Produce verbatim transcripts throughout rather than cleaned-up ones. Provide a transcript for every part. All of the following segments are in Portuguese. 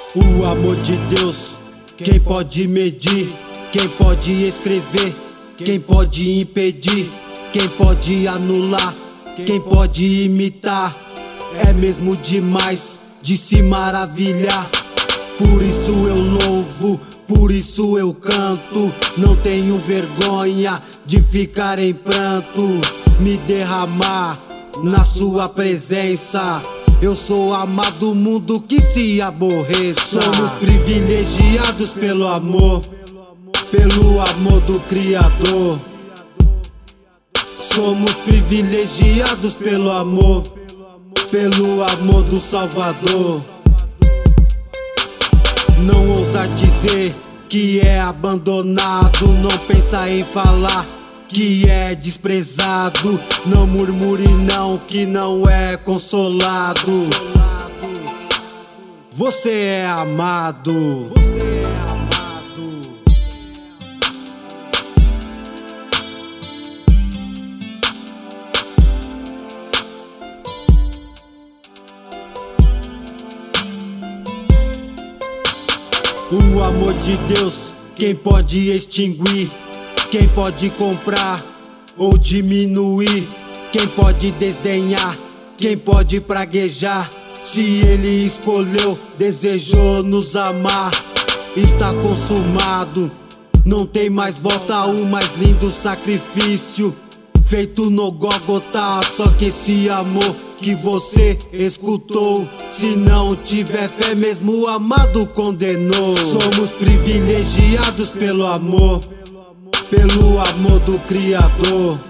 O amor de Deus, quem pode medir? Quem pode escrever? Quem pode impedir? Quem pode anular? Quem pode imitar? É mesmo demais de se maravilhar. Por isso eu louvo, por isso eu canto. Não tenho vergonha de ficar em pranto, me derramar na sua presença. Eu sou amado, mundo que se aborreça. Somos privilegiados pelo amor, pelo amor do Criador. Somos privilegiados pelo amor, pelo amor do Salvador. Não ousa dizer que é abandonado, não pensa em falar que é desprezado. Não murmure não, que não é consolado. Você é amado. Você é amado. O amor de Deus, quem pode extinguir? Quem pode comprar ou diminuir? Quem pode desdenhar? Quem pode praguejar? Se ele escolheu, desejou nos amar, está consumado, não tem mais volta. O mais lindo sacrifício feito no Gólgota. Só que esse amor que você escutou, se não tiver fé, mesmo o amado condenou. Somos privilegiados pelo amor, pelo amor do Criador.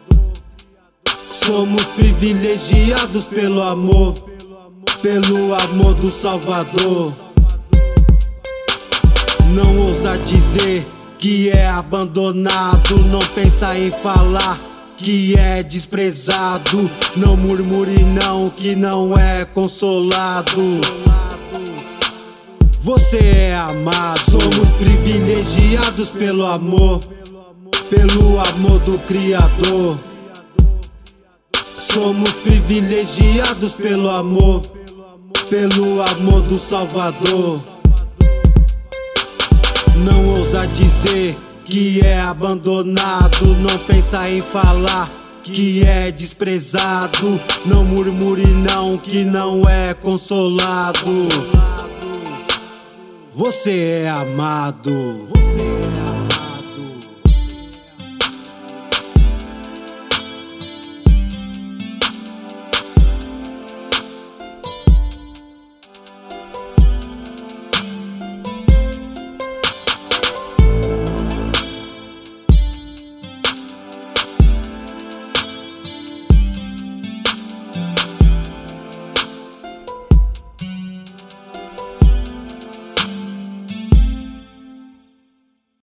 Somos privilegiados pelo amor, pelo amor do Salvador. Não ousa dizer que é abandonado, não pensa em falar que é desprezado. Não murmure não, que não é consolado. Você é amado. Somos privilegiados pelo amor, pelo amor do Criador. Somos privilegiados pelo amor, pelo amor do Salvador. Não ousa dizer que é abandonado, não pensa em falar que é desprezado. Não murmure não, que não é consolado. Você é amado. Você é amado.